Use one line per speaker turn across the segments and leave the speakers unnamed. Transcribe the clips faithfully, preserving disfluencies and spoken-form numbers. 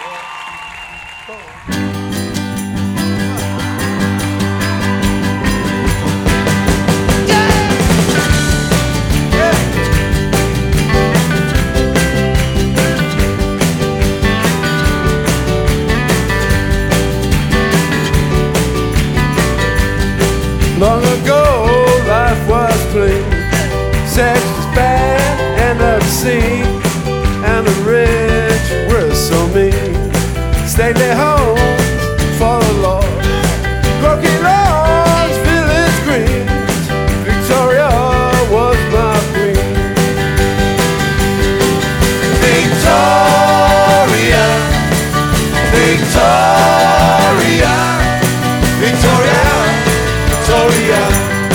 Long ago, life was clean. Sex was bad and obscene, and the rich were so mean. Stately homes for the Lord, croquet lawns, village greens. Victoria was my queen. Victoria, Victoria, Victoria. Victoria.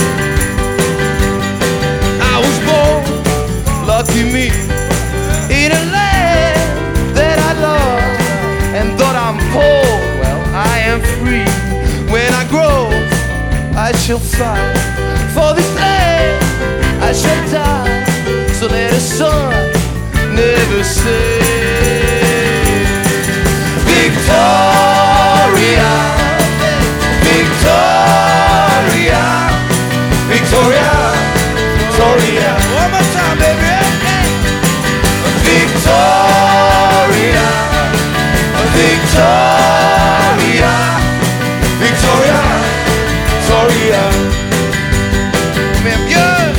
I was born, lucky me, in a land that I love. And though I'm poor, well, I am free. When I grow, I shall fight for this land, I shall die. So let the sun never say Victoria, Victoria, Victoria, Victoria. One more time, baby. Victoria, Victoria, Victoria, Victoria. Man, good.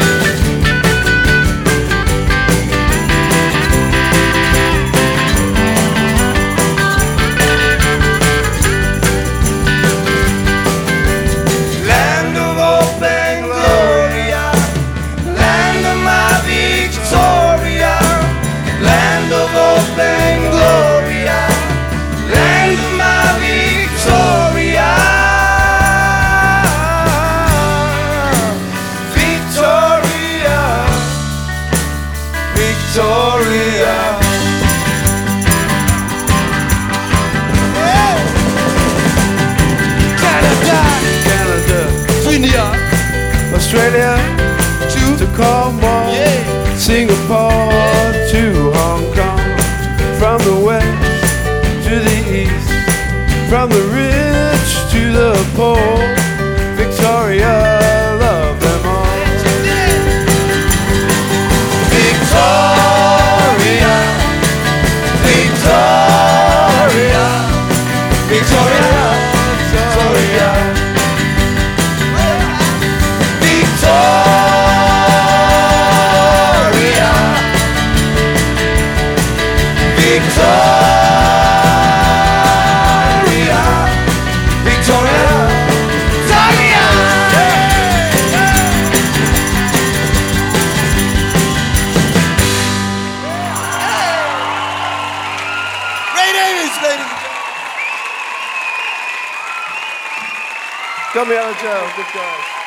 Victoria. Oh. Canada, Canada, to India, Australia, to, to Cornwall, yeah. Singapore, yeah. To Hong Kong, from the west to the east, from the rich to the poor. Victoria, love them all. Victoria, Victoria, Victoria, Victoria, Victoria, Victoria, Victoria, Victoria. Ray Davies, ladies and gentlemen. Got me out of jail. Good guys.